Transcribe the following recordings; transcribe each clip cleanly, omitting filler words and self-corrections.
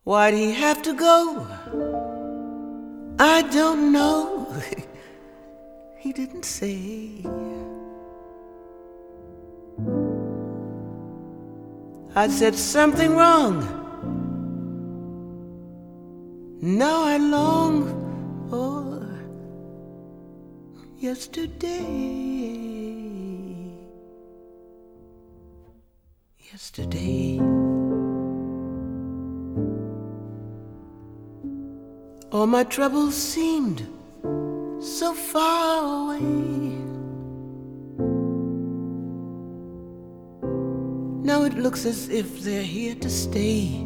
Why'd he have to go? I don't know. He didn't say. I said something wrong. Now I long for yesterday. Yesterday. All my troubles seemed so far away. Now it looks as if they're here to stay.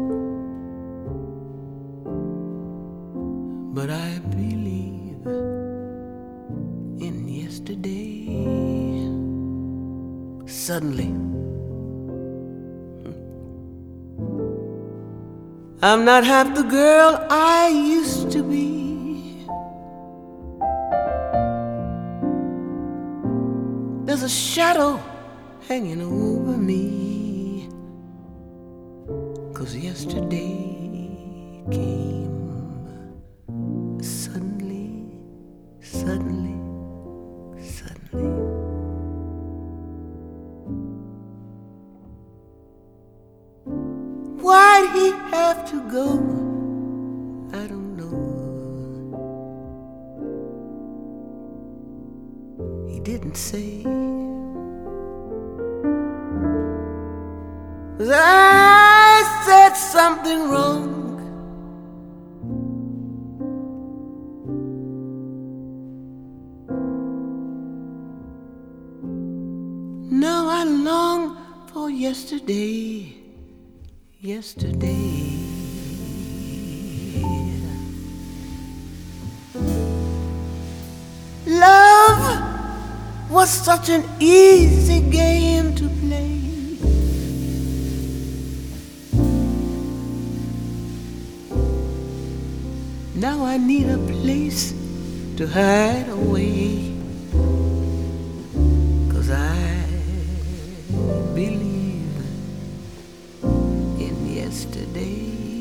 But I believe in yesterday. Suddenly, I'm not half the girl I used to be. There's a shadow hanging over me, 'cause yesterday came suddenly, suddenly, suddenly. Why'd he have to go? I don't know. He didn't say. 'Cause I said something wrong. Now I long for yesterday. Yesterday. Love was such an easy game to play. Now I need a place to hide away, 'cause I believe in yesterday.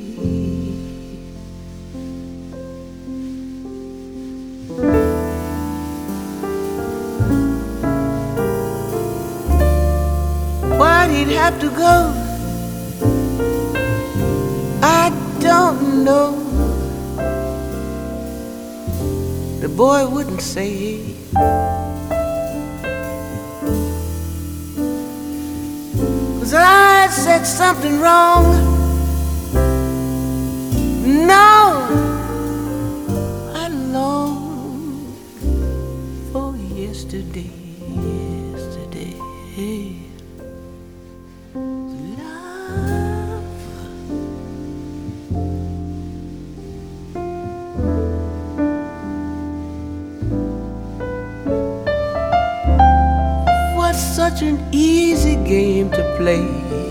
Why'd he have to go? I don't know. The boy wouldn't say. 'Cause I said something wrong. No, I long for yesterday. Yesterday. Love. What's such an easy game to play?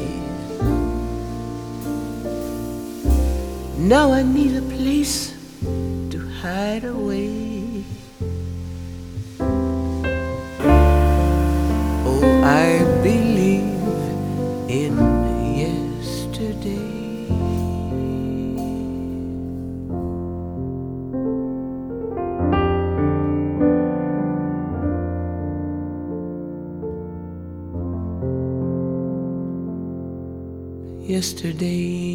Now I need a place to hide away. Oh, I believe in yesterday. Yesterday.